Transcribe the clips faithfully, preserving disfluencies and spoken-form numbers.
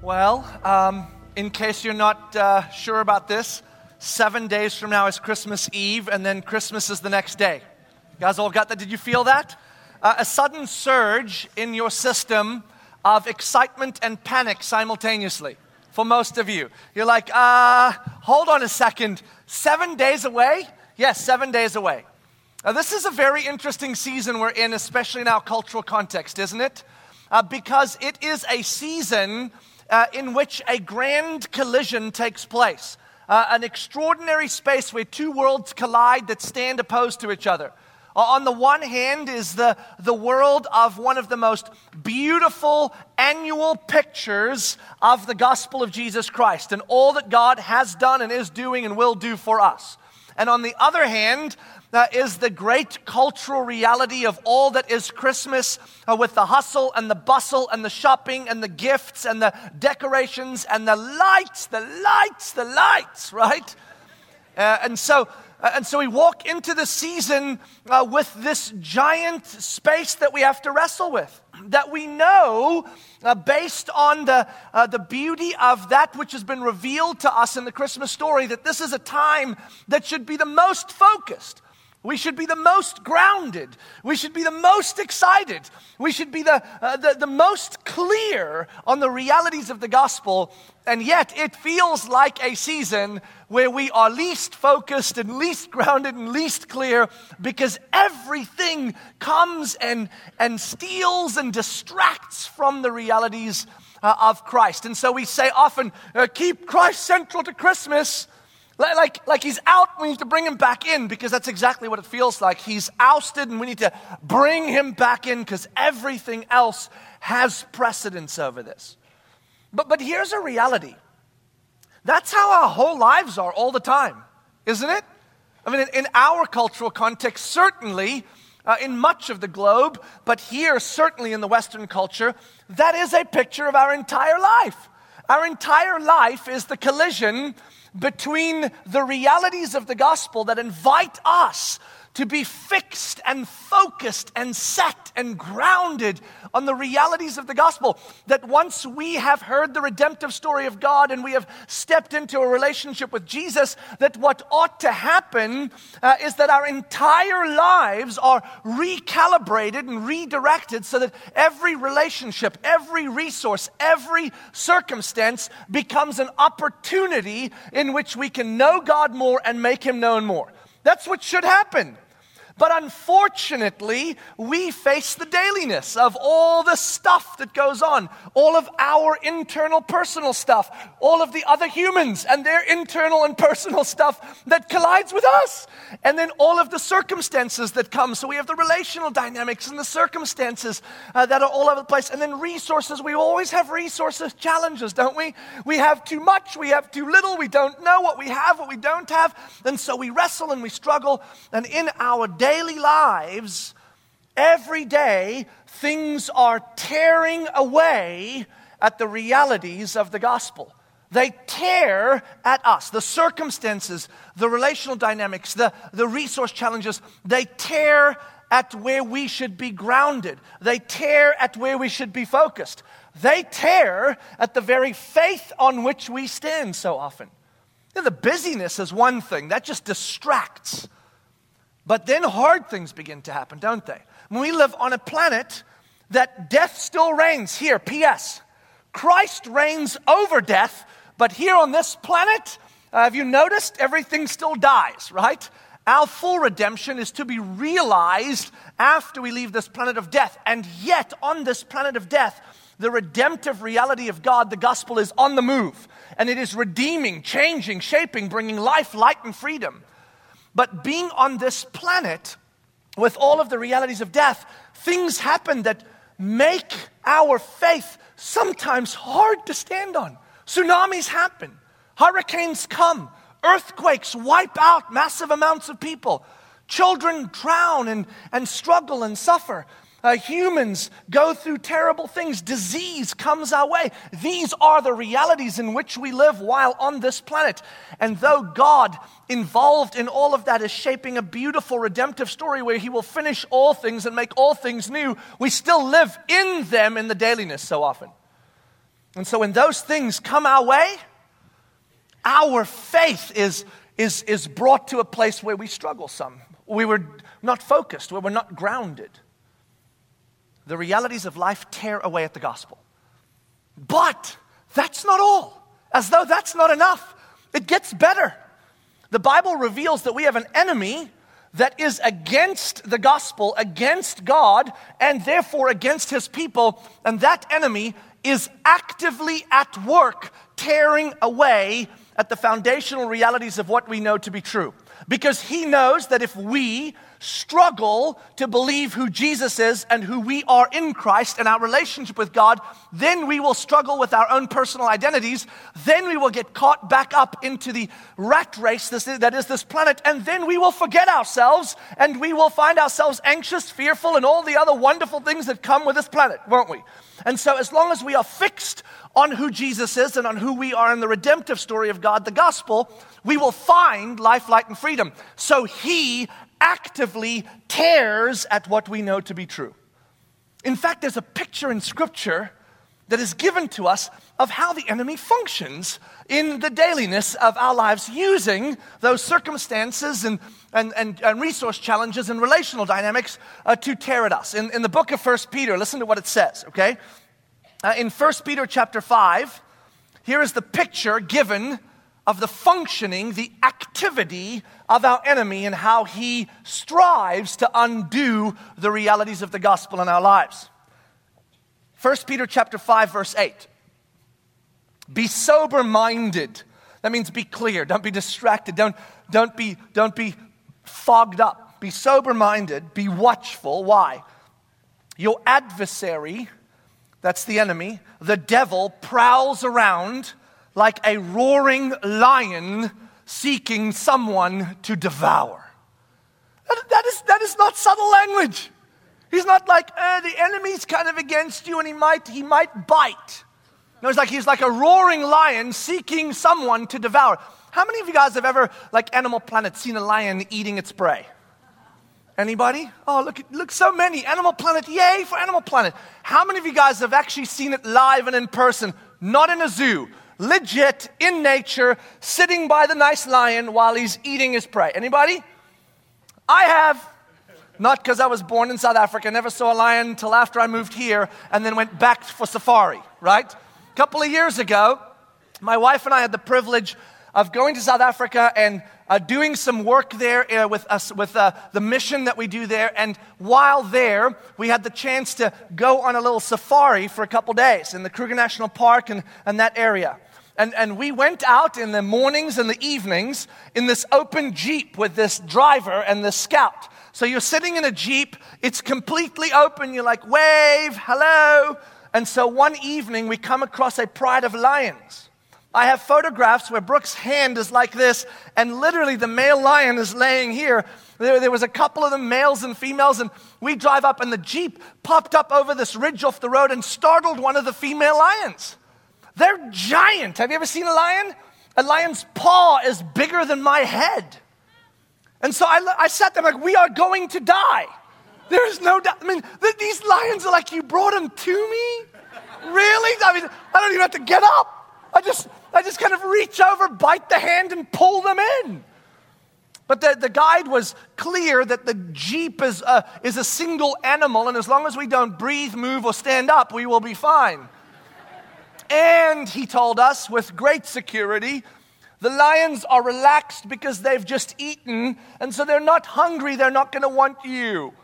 Well, um, in case you're not uh, sure about this, seven days from now is Christmas Eve, and then Christmas is the next day. You guys all got that? Did you feel that? Uh, a sudden surge in your system of excitement and panic simultaneously for most of you. You're like, uh, hold on a second. Seven days away? Yes, seven days away. Now, this is a very interesting season we're in, especially in our cultural context, isn't it? Uh, because it is a season uh, in which a grand collision takes place. Uh, an extraordinary space where two worlds collide that stand opposed to each other. Uh, on the one hand is the, the world of one of the most beautiful annual pictures of the gospel of Jesus Christ and all that God has done and is doing and will do for us. And on the other hand uh, is the great cultural reality of all that is Christmas uh, with the hustle and the bustle and the shopping and the gifts and the decorations and the lights, the lights, the lights, right? Uh, and so uh, and so we walk into the season uh, with this giant space that we have to wrestle with. That we know, uh, based on the uh, the beauty of that which has been revealed to us in the Christmas story, that this is a time that should be the most focused. We should be the most grounded. We should be the most excited. We should be the, uh, the, the most clear on the realities of the gospel. And yet it feels like a season where we are least focused and least grounded and least clear because everything comes and, and steals and distracts from the realities uh, of Christ. And so we say often, uh, keep Christ central to Christmas. Like, like, like he's out, we need to bring him back in because that's exactly what it feels like. He's ousted and we need to bring him back in because everything else has precedence over this. But, but here's a reality. That's how our whole lives are all the time, isn't it? I mean, in, in our cultural context, certainly uh, in much of the globe, but here, certainly in the Western culture, that is a picture of our entire life. Our entire life is the collision between the realities of the gospel that invite us to be fixed and focused and set and grounded on the realities of the gospel. That once we have heard the redemptive story of God and we have stepped into a relationship with Jesus, that what ought to happen uh, is that our entire lives are recalibrated and redirected so that every relationship, every resource, every circumstance becomes an opportunity in which we can know God more and make him known more. That's what should happen. But unfortunately, we face the dailiness of all the stuff that goes on, all of our internal personal stuff, all of the other humans and their internal and personal stuff that collides with us, and then all of the circumstances that come. So we have the relational dynamics and the circumstances uh, that are all over the place, and then resources. We always have resources challenges, don't we? We have too much, we have too little, we don't know what we have, what we don't have, and so we wrestle and we struggle, and in our daily lives, every day, things are tearing away at the realities of the gospel. They tear at us. The circumstances, the relational dynamics, the, the resource challenges, they tear at where we should be grounded. They tear at where we should be focused. They tear at the very faith on which we stand so often. You know, the busyness is one thing. That just distracts. But then hard things begin to happen, don't they? When we live on a planet that death still reigns. Here, P S Christ reigns over death, but here on this planet, uh, have you noticed, everything still dies, right? Our full redemption is to be realized after we leave this planet of death. And yet, on this planet of death, the redemptive reality of God, the gospel, is on the move. And it is redeeming, changing, shaping, bringing life, light, and freedom. But being on this planet with all of the realities of death, things happen that make our faith sometimes hard to stand on. Tsunamis happen. Hurricanes come. Earthquakes wipe out massive amounts of people. Children drown and, and struggle and suffer. Uh, humans go through terrible things. Disease comes our way. These are the realities in which we live while on this planet. And though God, involved in all of that, is shaping a beautiful redemptive story where he will finish all things and make all things new, we still live in them in the dailiness so often. And so when those things come our way, our faith is, is, is brought to a place where we struggle some. We were not focused, where we're not grounded. The realities of life tear away at the gospel. But that's not all. As though that's not enough. It gets better. The Bible reveals that we have an enemy that is against the gospel, against God, and therefore against his people. And that enemy is actively at work tearing away at the foundational realities of what we know to be true. Because he knows that if we struggle to believe who Jesus is and who we are in Christ and our relationship with God, then we will struggle with our own personal identities. Then we will get caught back up into the rat race that is this planet, and then we will forget ourselves, and we will find ourselves anxious, fearful, and all the other wonderful things that come with this planet, won't we? And so as long as we are fixed on who Jesus is and on who we are in the redemptive story of God, the gospel, we will find life, light, and freedom. So he actively tears at what we know to be true. In fact, there's a picture in Scripture that is given to us of how the enemy functions in the dailiness of our lives, using those circumstances and, and, and, and resource challenges and relational dynamics uh, to tear at us. In, in the book of First Peter, listen to what it says, okay? Uh, in First Peter chapter five, here is the picture given of the functioning, the activity of our enemy and how he strives to undo the realities of the gospel in our lives. First Peter chapter five, verse eight. Be sober-minded. That means be clear. Don't be distracted. Don't, don't, be, don't be fogged up. Be sober-minded. Be watchful. Why? Your adversary, that's the enemy, the devil, prowls around like a roaring lion seeking someone to devour. That, that, is, that is not subtle language. He's not like, eh, the enemy's kind of against you and he might, he might bite. No, it's like he's like a roaring lion seeking someone to devour. How many of you guys have ever, like Animal Planet, seen a lion eating its prey? Anybody? Oh, look, look, so many. Animal Planet, yay for Animal Planet. How many of you guys have actually seen it live and in person? Not in a zoo. Legit, in nature, sitting by the nice lion while he's eating his prey. Anybody? I have. Not because I was born in South Africa. Never saw a lion until after I moved here and then went back for safari, right? A couple of years ago, my wife and I had the privilege of going to South Africa and uh, doing some work there uh, with us, with uh, the mission that we do there. And while there, we had the chance to go on a little safari for a couple days in the Kruger National Park and, and that area. And, and we went out in the mornings and the evenings in this open Jeep with this driver and this scout. So you're sitting in a Jeep, it's completely open, you're like, wave, hello. And so one evening we come across a pride of lions. I have photographs where Brooke's hand is like this, and literally the male lion is laying here. There, there was a couple of them, males and females, and we drive up, and the Jeep popped up over this ridge off the road and startled one of the female lions. They're giant. Have you ever seen a lion? A lion's paw is bigger than my head. And so I, I sat there like, we are going to die. There's no doubt. I mean, th- these lions are like, you brought them to me? Really? I mean, I don't even have to get up. I just, I just kind of reach over, bite the hand, and pull them in. But the, the guide was clear that the Jeep is a, is a single animal, and as long as we don't breathe, move, or stand up, we will be fine. And he told us with great security, the lions are relaxed because they've just eaten, and so they're not hungry, they're not going to want you.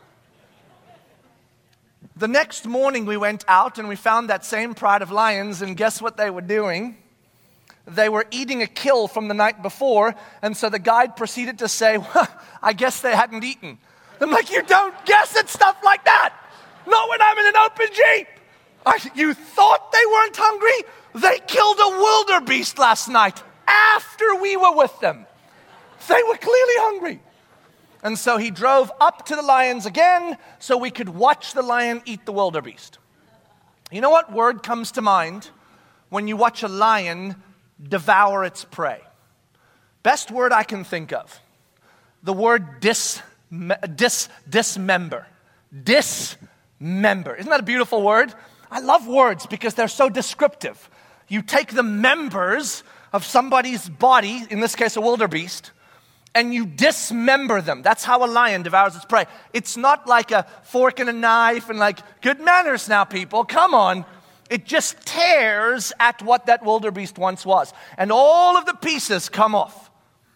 The next morning we went out and we found that same pride of lions, and guess what they were doing? They were eating a kill from the night before, and so the guide proceeded to say, well, I guess they hadn't eaten. I'm like, you don't guess at stuff like that. Not when I'm in an open Jeep. I, you thought they weren't hungry? They killed a wildebeest last night after we were with them. They were clearly hungry. And so he drove up to the lions again so we could watch the lion eat the wildebeest. You know what word comes to mind when you watch a lion devour its prey? Best word I can think of. The word dis, dis, dismember. Dismember. Isn't that a beautiful word? I love words because they're so descriptive. you take the members of somebody's body, in this case a wildebeest, and you dismember them. That's how a lion devours its prey. It's not like a fork and a knife and like, good manners now, people, come on. It just tears at what that wildebeest once was. And all of the pieces come off.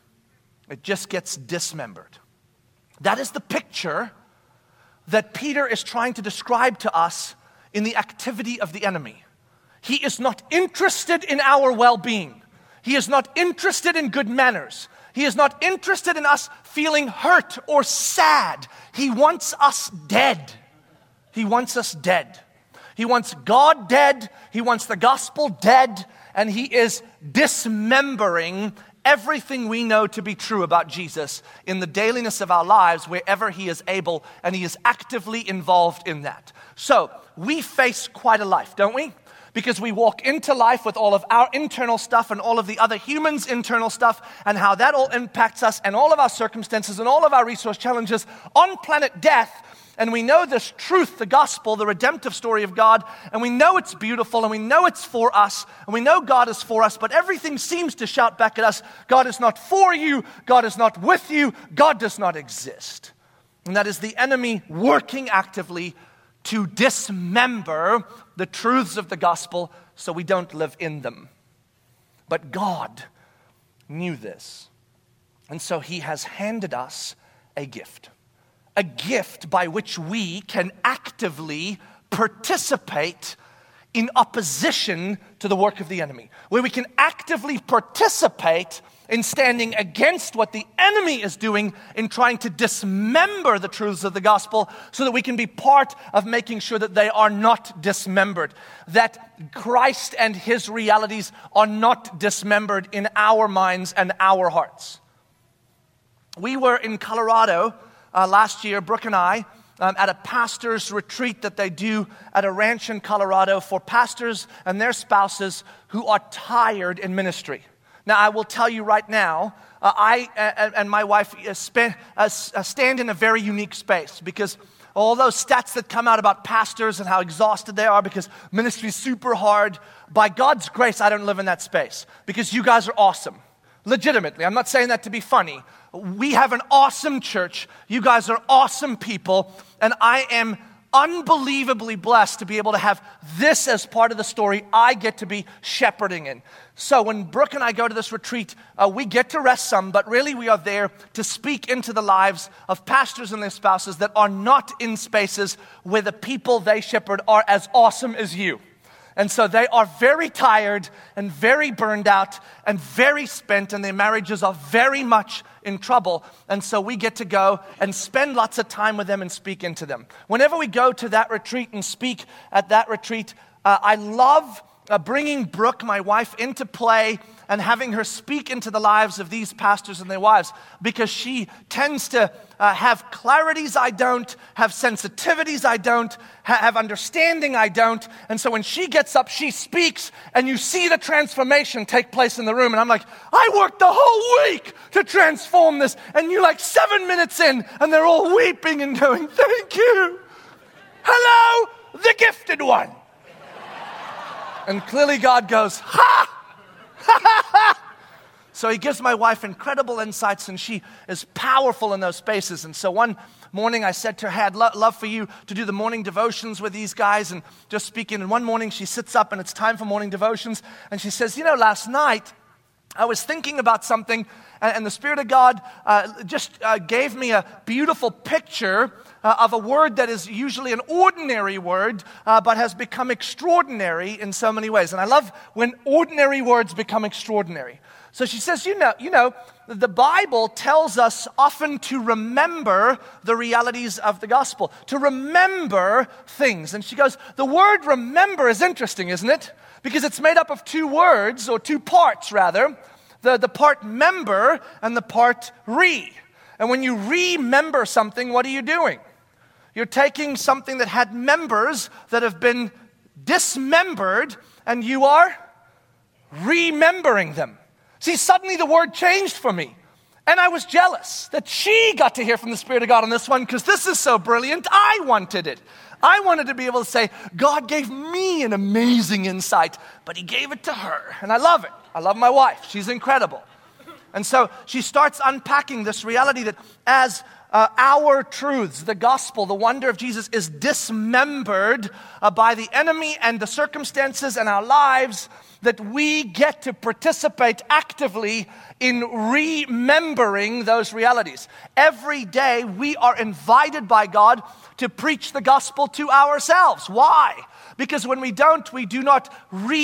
It just gets dismembered. That is the picture that Peter is trying to describe to us in the activity of the enemy. He is not interested in our well-being. He is not interested in good manners. He is not interested in us feeling hurt or sad. He wants us dead. He wants us dead. He wants God dead. He wants the gospel dead. And he is dismembering everything we know to be true about Jesus in the dailiness of our lives wherever he is able, and he is actively involved in that. So we face quite a life, don't we? Because we walk into life with all of our internal stuff and all of the other humans' internal stuff and how that all impacts us and all of our circumstances and all of our resource challenges on planet death. And we know this truth, the gospel, the redemptive story of God, and we know it's beautiful and we know it's for us and we know God is for us, but everything seems to shout back at us, God is not for you, God is not with you, God does not exist. And that is the enemy working actively to dismember the truths of the gospel so we don't live in them. But God knew this. And so he has handed us a gift. A gift by which we can actively participate in opposition to the work of the enemy. Where we can actively participate in standing against what the enemy is doing in trying to dismember the truths of the gospel so that we can be part of making sure that they are not dismembered. That Christ and his realities are not dismembered in our minds and our hearts. We were in Colorado uh, last year, Brooke and I, Um, at a pastor's retreat that they do at a ranch in Colorado for pastors and their spouses who are tired in ministry. Now, I will tell you right now, uh, I uh, and my wife uh, spend, uh, stand in a very unique space because all those stats that come out about pastors and how exhausted they are because ministry is super hard, by God's grace, I don't live in that space because you guys are awesome. Legitimately, I'm not saying that to be funny. We have an awesome church. You guys are awesome people. And I am unbelievably blessed to be able to have this as part of the story I get to be shepherding in. So when Brooke and I go to this retreat, uh, we get to rest some, but really we are there to speak into the lives of pastors and their spouses that are not in spaces where the people they shepherd are as awesome as you. And so they are very tired and very burned out and very spent, and their marriages are very much in trouble. And so we get to go and spend lots of time with them and speak into them. Whenever we go to that retreat and speak at that retreat, uh, I love uh, bringing Brooke, my wife, into play and having her speak into the lives of these pastors and their wives, because she tends to uh, have clarities I don't, have sensitivities I don't, ha- have understanding I don't. And so when she gets up, she speaks, and you see the transformation take place in the room. And I'm like, I worked the whole week to transform this. And you're like seven minutes in, and they're all weeping and going, thank you. Hello, the gifted one. And clearly God goes, ha! So he gives my wife incredible insights, and she is powerful in those spaces. And so one morning I said to her, hey, I'd lo- love for you to do the morning devotions with these guys and just speaking. And one morning she sits up and it's time for morning devotions. And she says, you know, last night I was thinking about something, and, and the Spirit of God uh, just uh, gave me a beautiful picture Uh, of a word that is usually an ordinary word, uh, but has become extraordinary in so many ways. And I love when ordinary words become extraordinary. So she says, you know, you know, the Bible tells us often to remember the realities of the gospel, to remember things. And she goes, the word remember is interesting, isn't it? Because it's made up of two words, or two parts rather, the, the part member and the part re. And when you remember something, what are you doing? You're taking something that had members that have been dismembered, and you are remembering them. See, suddenly the word changed for me. And I was jealous that she got to hear from the Spirit of God on this one, because this is so brilliant. I wanted it. I wanted to be able to say, God gave me an amazing insight, but he gave it to her. And I love it. I love my wife. She's incredible. And so she starts unpacking this reality that as uh, our truths, the gospel, the wonder of Jesus is dismembered uh, by the enemy and the circumstances and our lives, that we get to participate actively in remembering those realities. Every day we are invited by God to preach the gospel to ourselves. Why? Because when we don't, we do not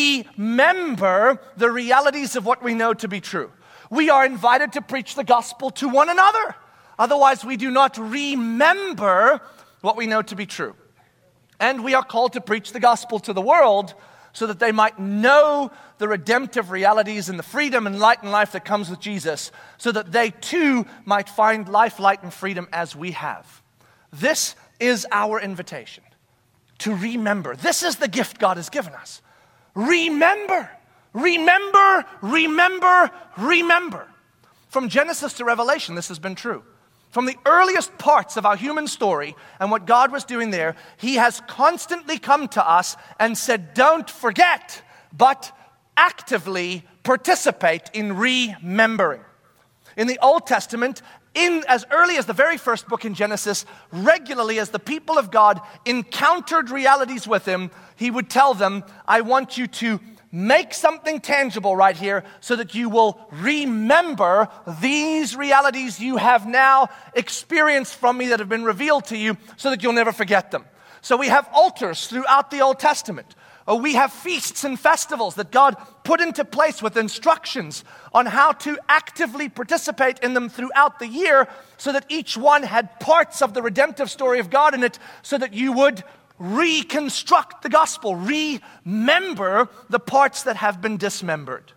remember the realities of what we know to be true. We are invited to preach the gospel to one another. Otherwise, we do not remember what we know to be true. And we are called to preach the gospel to the world so that they might know the redemptive realities and the freedom and light and life that comes with Jesus, so that they too might find life, light, and freedom as we have. This is our invitation, to remember. This is the gift God has given us. Remember, remember, remember, remember. From Genesis to Revelation, this has been true. From the earliest parts of our human story and what God was doing there, he has constantly come to us and said, don't forget, but actively participate in remembering. In the Old Testament, in as early as the very first book in Genesis, regularly as the people of God encountered realities with him, he would tell them, I want you to make something tangible right here so that you will remember these realities you have now experienced from me that have been revealed to you, so that you'll never forget them. So we have altars throughout the Old Testament. We have feasts and festivals that God put into place with instructions on how to actively participate in them throughout the year, so that each one had parts of the redemptive story of God in it, so that you would reconstruct the gospel, remember the parts that have been dismembered.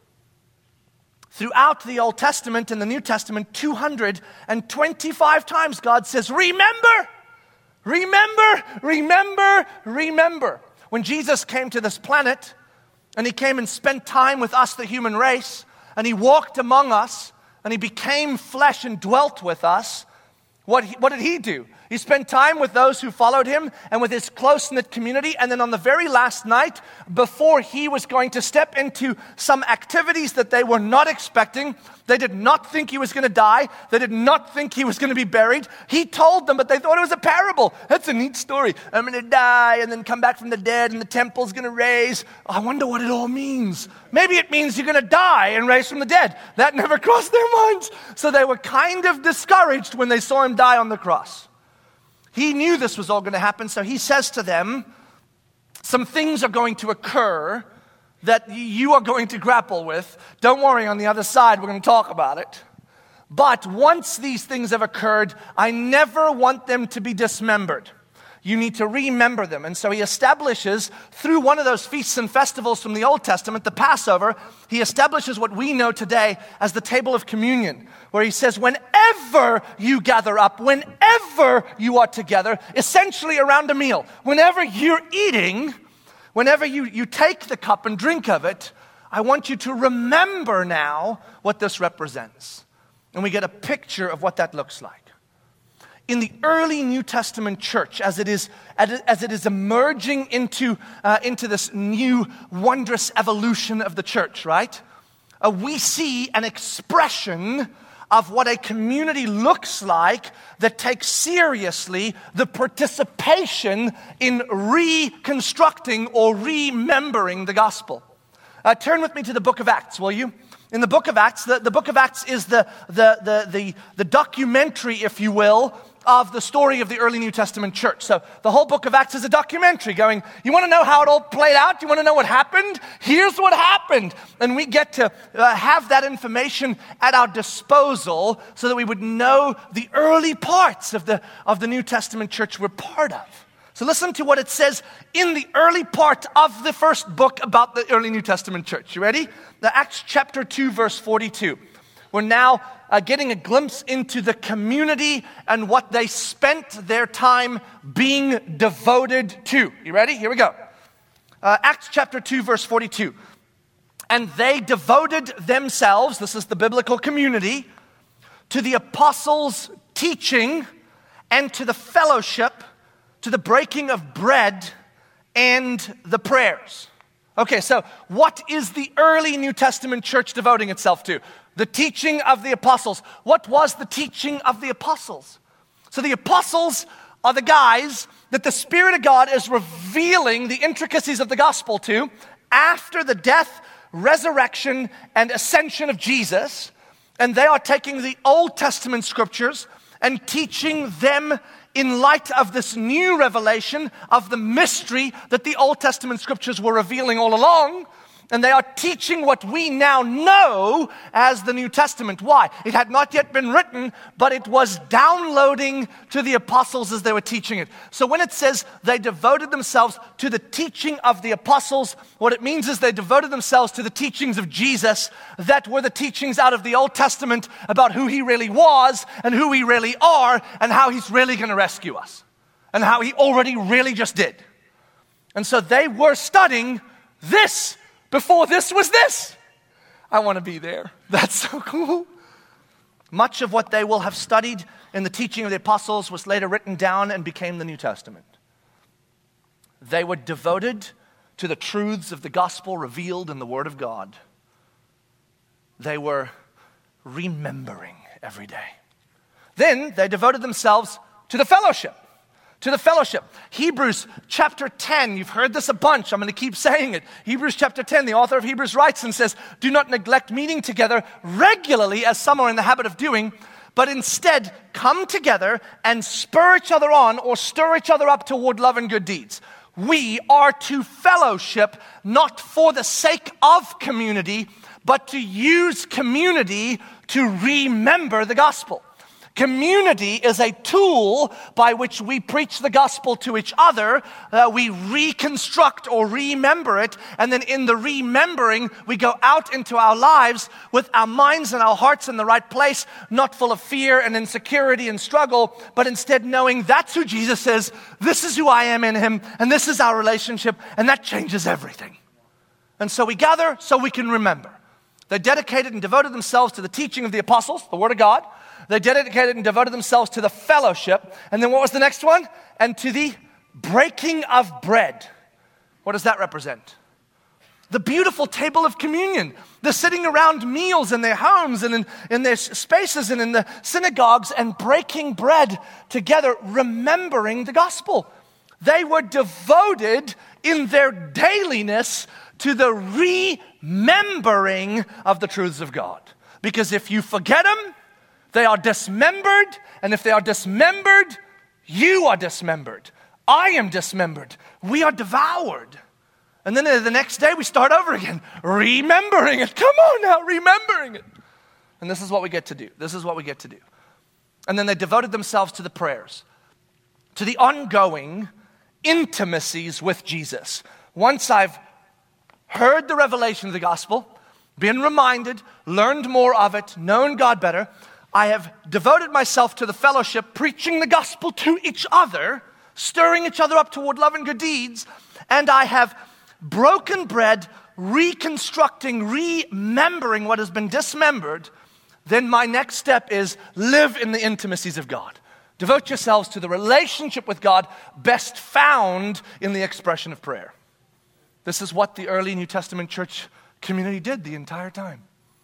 Throughout the Old Testament and the New Testament, two hundred twenty-five times God says, remember, remember, remember, remember. When Jesus came to this planet, and he came and spent time with us, the human race, and he walked among us, and he became flesh and dwelt with us, what, he, what did he do? He spent time with those who followed him and with his close-knit community. And then on the very last night, before he was going to step into some activities that they were not expecting, they did not think he was going to die. They did not think he was going to be buried. He told them, but they thought it was a parable. That's a neat story. I'm going to die and then come back from the dead and the temple's going to raise. I wonder what it all means. Maybe it means you're going to die and raise from the dead. That never crossed their minds. So they were kind of discouraged when they saw him die on the cross. He knew this was all going to happen, so he says to them, some things are going to occur that you are going to grapple with. Don't worry, on the other side, we're going to talk about it. But once these things have occurred, I never want them to be dismembered. You need to remember them. And so he establishes, through one of those feasts and festivals from the Old Testament, the Passover, he establishes what we know today as the table of communion, where he says, whenever you gather up, whenever you are together, essentially around a meal, whenever you're eating, whenever you, you take the cup and drink of it, I want you to remember now what this represents. And we get a picture of what that looks like. In the early New Testament church, as it is as it is emerging into uh, into this new wondrous evolution of the church, right? Uh, we see an expression of what a community looks like that takes seriously the participation in reconstructing or remembering the gospel. Uh, turn with me to the book of Acts, will you? In the book of Acts, the, the book of Acts is the, the, the, the, the documentary, if you will, of the story of the early New Testament church. So the whole book of Acts is a documentary going, you want to know how it all played out? You want to know what happened? Here's what happened. And we get to uh, have that information at our disposal so that we would know the early parts of the, of the New Testament church we're part of. So listen to what it says in the early part of the first book about the early New Testament church. You ready? The Acts chapter two, verse forty-two. We're now uh, getting a glimpse into the community and what they spent their time being devoted to. You ready? Here we go. Uh, Acts chapter two, verse forty-two. And they devoted themselves, this is the biblical community, to the apostles' teaching, and to the fellowship, to the breaking of bread, and the prayers. Okay, so what is the early New Testament church devoting itself to? The teaching of the apostles. What was the teaching of the apostles? So the apostles are the guys that the Spirit of God is revealing the intricacies of the gospel to after the death, resurrection, and ascension of Jesus. And they are taking the Old Testament scriptures and teaching them in light of this new revelation of the mystery that the Old Testament scriptures were revealing all along. And they are teaching what we now know as the New Testament. Why? It had not yet been written, but it was downloading to the apostles as they were teaching it. So when it says they devoted themselves to the teaching of the apostles, what it means is they devoted themselves to the teachings of Jesus that were the teachings out of the Old Testament about who he really was and who we really are and how he's really going to rescue us and how he already really just did. And so they were studying this before this was this. I want to be there. That's so cool. Much of what they will have studied in the teaching of the apostles was later written down and became the New Testament. They were devoted to the truths of the gospel revealed in the Word of God. They were remembering every day. Then they devoted themselves to the fellowship. To the fellowship. Hebrews chapter ten, you've heard this a bunch, I'm going to keep saying it. Hebrews chapter ten, the author of Hebrews writes and says, "Do not neglect meeting together regularly as some are in the habit of doing, but instead come together and spur each other on or stir each other up toward love and good deeds." We are to fellowship not for the sake of community, but to use community to remember the gospel. Community is a tool by which we preach the gospel to each other. Uh, we reconstruct or remember it. And then in the remembering, we go out into our lives with our minds and our hearts in the right place, not full of fear and insecurity and struggle, but instead knowing that's who Jesus is, this is who I am in him, and this is our relationship, and that changes everything. And so we gather so we can remember. They dedicated and devoted themselves to the teaching of the apostles, the Word of God. They dedicated and devoted themselves to the fellowship. And then what was the next one? And to the breaking of bread. What does that represent? The beautiful table of communion. The sitting around meals in their homes and in, in their spaces and in the synagogues and breaking bread together, remembering the gospel. They were devoted in their dailiness to the remembering of the truths of God. Because if you forget them, they are dismembered, and if they are dismembered, you are dismembered. I am dismembered. We are devoured. And then the next day we start over again, remembering it. Come on now, remembering it. And this is what we get to do. This is what we get to do. And then they devoted themselves to the prayers, to the ongoing intimacies with Jesus. Once I've heard the revelation of the gospel, been reminded, learned more of it, known God better, I have devoted myself to the fellowship, preaching the gospel to each other, stirring each other up toward love and good deeds, and I have broken bread, reconstructing, remembering what has been dismembered. Then my next step is live in the intimacies of God. Devote yourselves to the relationship with God best found in the expression of prayer. This is what the early New Testament church community did the entire time.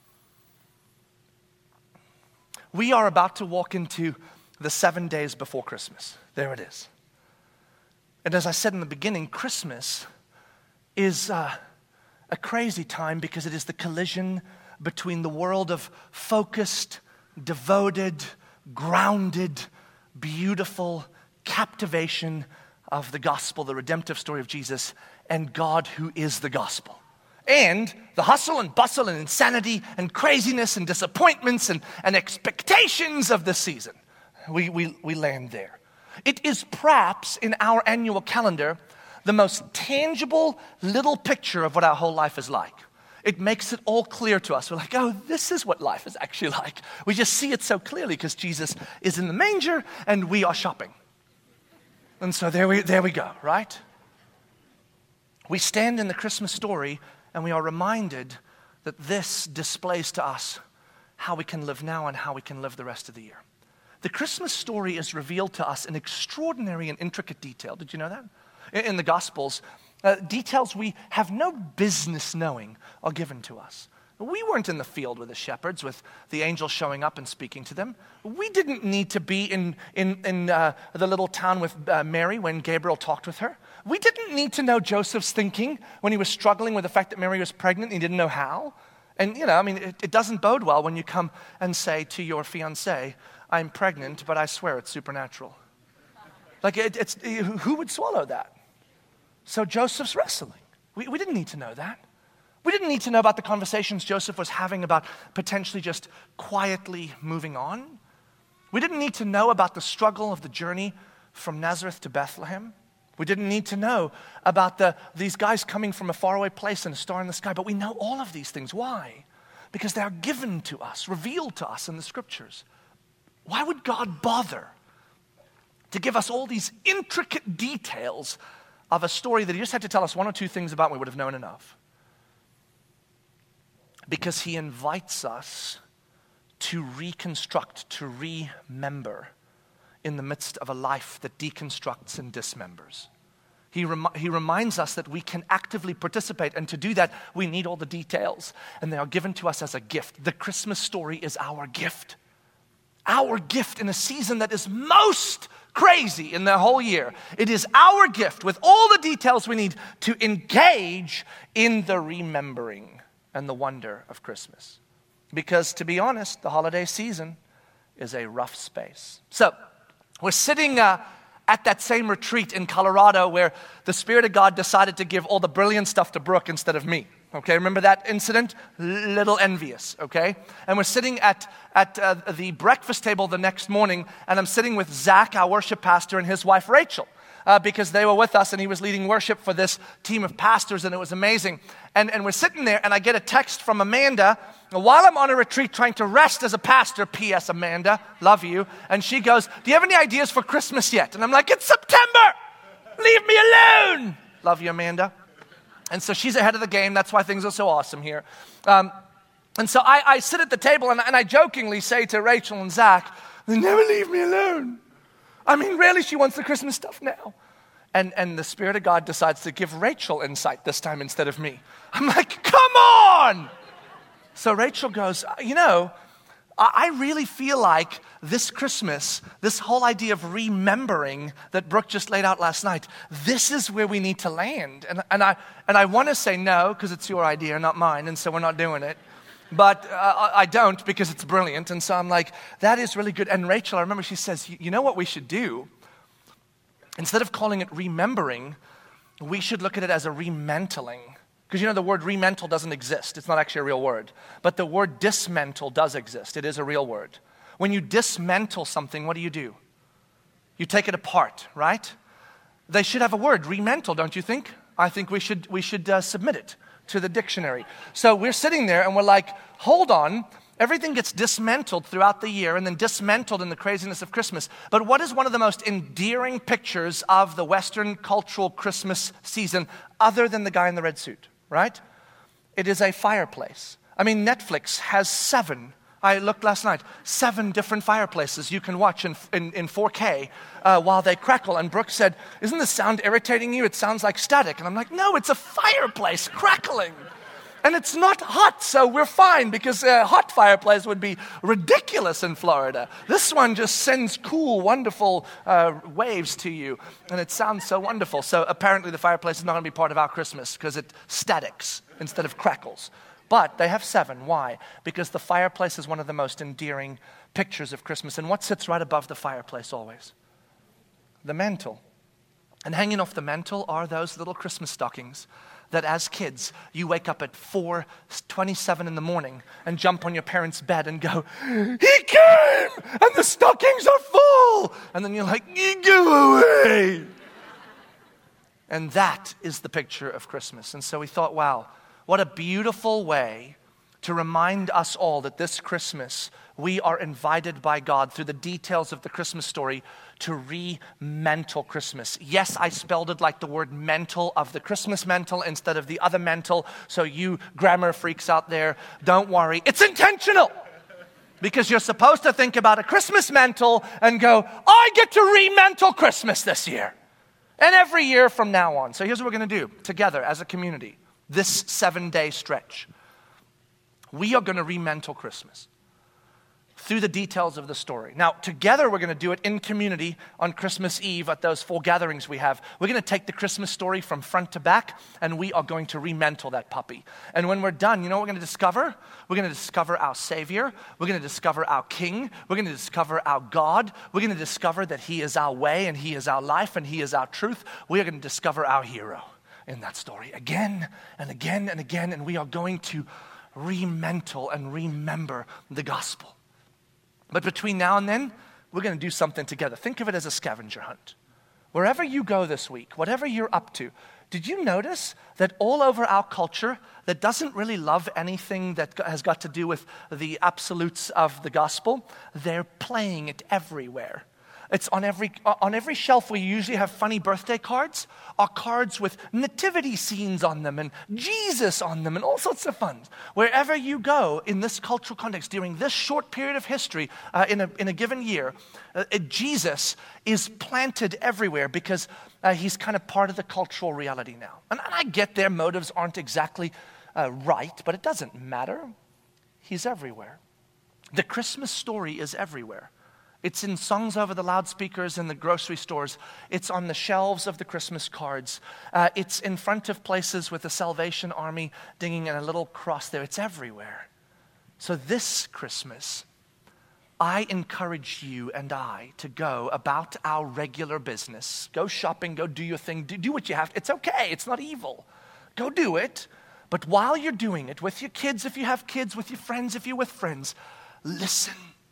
We are about to walk into the seven days before Christmas. There it is. And as I said in the beginning, Christmas is uh, a crazy time because it is the collision between the world of focused, devoted, grounded, beautiful captivation of the gospel, the redemptive story of Jesus, and God who is the gospel. And the hustle and bustle and insanity and craziness and disappointments and, and expectations of this season. We, we, we land there. It is perhaps in our annual calendar the most tangible little picture of what our whole life is like. It makes it all clear to us. We're like, oh, this is what life is actually like. We just see it so clearly because Jesus is in the manger and we are shopping. And so there we, there we go, right? We stand in the Christmas story and we are reminded that this displays to us how we can live now and how we can live the rest of the year. The Christmas story is revealed to us in extraordinary and intricate detail. Did you know that? In, in the Gospels, uh, details we have no business knowing are given to us. We weren't in the field with the shepherds, with the angel showing up and speaking to them. We didn't need to be in, in, in uh, the little town with uh, Mary when Gabriel talked with her. We didn't need to know Joseph's thinking when he was struggling with the fact that Mary was pregnant and he didn't know how. And, you know, I mean, it, it doesn't bode well when you come and say to your fiancé, I'm pregnant, but I swear it's supernatural. Like, it, it's who would swallow that? So Joseph's wrestling. We, we didn't need to know that. We didn't need to know about the conversations Joseph was having about potentially just quietly moving on. We didn't need to know about the struggle of the journey from Nazareth to Bethlehem. We didn't need to know about the, these guys coming from a faraway place and a star in the sky. But we know all of these things. Why? Because they are given to us, revealed to us in the Scriptures. Why would God bother to give us all these intricate details of a story that he just had to tell us one or two things about and we would have known enough? Because he invites us to reconstruct, to remember in the midst of a life that deconstructs and dismembers. He, rem- he reminds us that we can actively participate, and to do that, we need all the details, and they are given to us as a gift. The Christmas story is our gift. Our gift in a season that is most crazy in the whole year. It is our gift with all the details we need to engage in the remembering and the wonder of Christmas. Because to be honest, the holiday season is a rough space. So, we're sitting uh, at that same retreat in Colorado where the Spirit of God decided to give all the brilliant stuff to Brooke instead of me. Okay, remember that incident? Little envious, okay? And we're sitting at, at uh, the breakfast table the next morning, and I'm sitting with Zach, our worship pastor, and his wife Rachel. Uh, because they were with us and he was leading worship for this team of pastors, and it was amazing. And, and we're sitting there and I get a text from Amanda while I'm on a retreat trying to rest as a pastor. P S. Amanda, love you. And she goes, do you have any ideas for Christmas yet? And I'm like, it's September. Leave me alone. Love you, Amanda. And so she's ahead of the game. That's why things are so awesome here. Um, and so I, I sit at the table and, and I jokingly say to Rachel and Zach, they never leave me alone. I mean, really, she wants the Christmas stuff now. And and the Spirit of God decides to give Rachel insight this time instead of me. I'm like, come on! So Rachel goes, you know, I really feel like this Christmas, this whole idea of remembering that Brooke just laid out last night, this is where we need to land. And, and I and I want to say no, because it's your idea, not mine, and so we're not doing it. But uh, I don't, because it's brilliant. And so I'm like, that is really good. And Rachel, I remember she says, you know what we should do? Instead of calling it remembering, we should look at it as a remantling. Because you know the word remental doesn't exist. It's not actually a real word. But the word dismantle does exist. It is a real word. When you dismantle something, what do you do? You take it apart, right? They should have a word, remental, don't you think? I think we should we should uh, submit it to the dictionary. So we're sitting there and we're like, hold on. Everything gets dismantled throughout the year and then dismantled in the craziness of Christmas. But what is one of the most endearing pictures of the Western cultural Christmas season other than the guy in the red suit, right? It is a fireplace. I mean, Netflix has seven. I looked last night, seven different fireplaces you can watch in in, in four K uh, while they crackle. And Brooke said, isn't the sound irritating you? It sounds like static. And I'm like, no, it's a fireplace crackling. And it's not hot, so we're fine, because a hot fireplace would be ridiculous in Florida. This one just sends cool, wonderful uh, waves to you, and it sounds so wonderful. So apparently the fireplace is not going to be part of our Christmas, because it statics instead of crackles. But they have seven. Why? Because the fireplace is one of the most endearing pictures of Christmas. And what sits right above the fireplace always? The mantle. And hanging off the mantle are those little Christmas stockings that as kids, you wake up at four twenty-seven in the morning and jump on your parents' bed and go, he came, and the stockings are full. And then you're like, you go away. And that is the picture of Christmas. And so we thought, wow, what a beautiful way to remind us all that this Christmas, we are invited by God through the details of the Christmas story to re-mental Christmas. Yes, I spelled it like the word mental of the Christmas mental instead of the other mental. So you grammar freaks out there, don't worry. It's intentional. Because you're supposed to think about a Christmas mantle and go, I get to re-mantle Christmas this year. And every year from now on. So here's what we're going to do together as a community. This seven-day stretch. We are going to re-mantle Christmas through the details of the story. Now, together we're going to do it in community on Christmas Eve at those four gatherings we have. We're going to take the Christmas story from front to back, and we are going to re-mantle that puppy. And when we're done, you know what we're going to discover? We're going to discover our Savior. We're going to discover our King. We're going to discover our God. We're going to discover that He is our way, and He is our life, and He is our truth. We are going to discover our hero in that story again and again and again, and we are going to re-mantle and remember the gospel. But between now and then, we're going to do something together. Think of it as a scavenger hunt. Wherever you go this week, whatever you're up to, did you notice that all over our culture that doesn't really love anything that has got to do with the absolutes of the gospel, they're playing it everywhere. It's on every on every shelf where you usually have funny birthday cards, are cards with nativity scenes on them and Jesus on them and all sorts of fun. Wherever you go in this cultural context during this short period of history uh, in a in a given year, uh, Jesus is planted everywhere because uh, he's kind of part of the cultural reality now. And, and I get their motives aren't exactly uh, right, but it doesn't matter. He's everywhere. The Christmas story is everywhere. It's in songs over the loudspeakers in the grocery stores. It's on the shelves of the Christmas cards. Uh, it's in front of places with the Salvation Army dinging and a little cross there. It's everywhere. So this Christmas, I encourage you and I to go about our regular business. Go shopping, go do your thing, do, do what you have. It's okay, it's not evil. Go do it. But while you're doing it, with your kids, if you have kids, with your friends, if you're with friends, listen.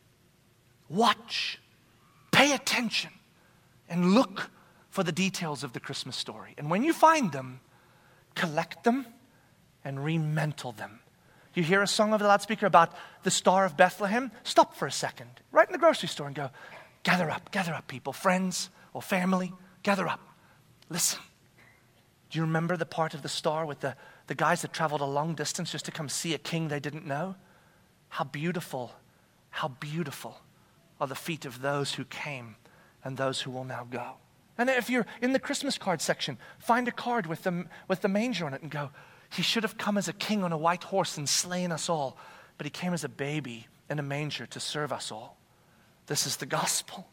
Watch, pay attention, and look for the details of the Christmas story. And when you find them, collect them and re-mantle them. You hear a song over the loudspeaker about the Star of Bethlehem? Stop for a second, right in the grocery store and go, gather up, gather up, people, friends or family, gather up. Listen, do you remember the part of the star with the, the guys that traveled a long distance just to come see a king they didn't know? How beautiful, how beautiful are the feet of those who came and those who will now go. And if you're in the Christmas card section, find a card with the, with the manger on it and go, he should have come as a king on a white horse and slain us all, but he came as a baby in a manger to serve us all. This is the gospel.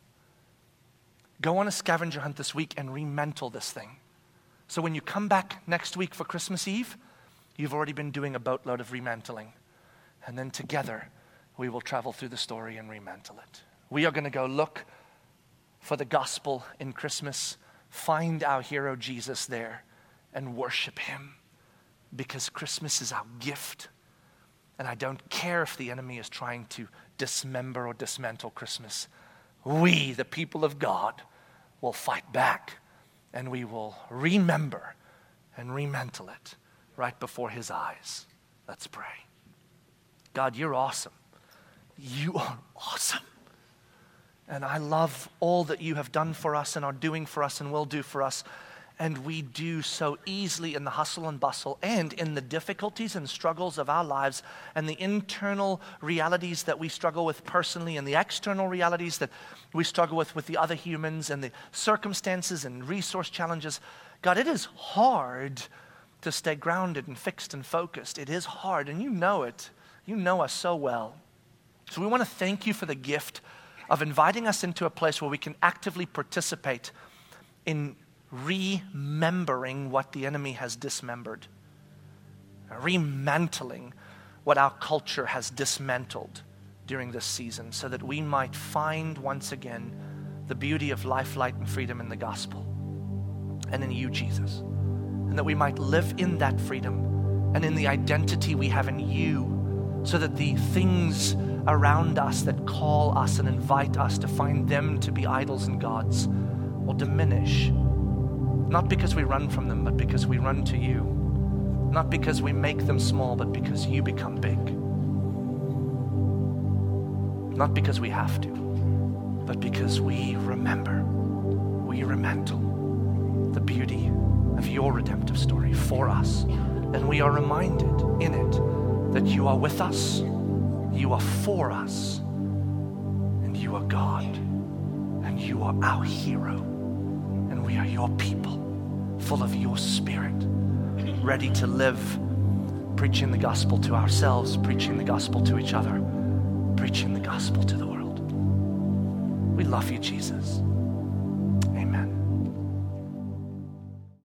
Go on a scavenger hunt this week and re-mantle this thing. So when you come back next week for Christmas Eve, you've already been doing a boatload of remantling. And then together, we will travel through the story and remantle it. We are going to go look for the gospel in Christmas, find our hero Jesus there, and worship him. Because Christmas is our gift. And I don't care if the enemy is trying to dismember or dismantle Christmas. We, the people of God, will fight back. And we will remember and remantle it right before his eyes. Let's pray. God, you're awesome. You are awesome. And I love all that you have done for us and are doing for us and will do for us. And we do so easily in the hustle and bustle and in the difficulties and struggles of our lives and the internal realities that we struggle with personally and the external realities that we struggle with with the other humans and the circumstances and resource challenges. God, it is hard to stay grounded and fixed and focused. It is hard, and you know it. You know us so well. So we want to thank you for the gift of inviting us into a place where we can actively participate in remembering what the enemy has dismembered, remantling what our culture has dismantled during this season, so that we might find once again the beauty of life, light, and freedom in the gospel and in you, Jesus, and that we might live in that freedom and in the identity we have in you, so that the things around us that call us and invite us to find them to be idols and gods will diminish. Not because we run from them, but because we run to you. Not because we make them small, but because you become big. Not because we have to, but because we remember, we remantle the beauty of your redemptive story for us. And we are reminded in it that you are with us, you are for us, you are God, and you are our hero, and we are your people, full of your Spirit, ready to live, preaching the gospel to ourselves, preaching the gospel to each other, preaching the gospel to the world. We love you, Jesus.